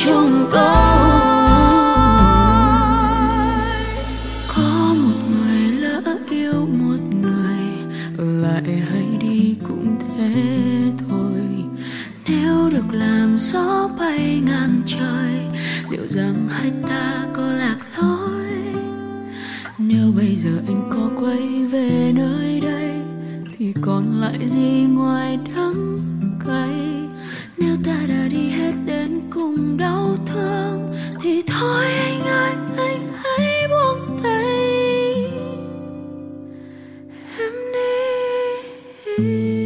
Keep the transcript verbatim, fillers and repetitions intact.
chung đôi. Có một người lỡ yêu một người, ở lại hay đi cũng thế thôi. Nếu được làm gió bay ngang trời, liệu rằng hai ta có lạc lối? Nếu bây giờ anh có quay về nơi đây, thì còn lại gì ngoài đắng cay? Nếu ta đã đi hết đến cùng đau thương, thì thôi anh ơi, anh hãy buông tay em đi.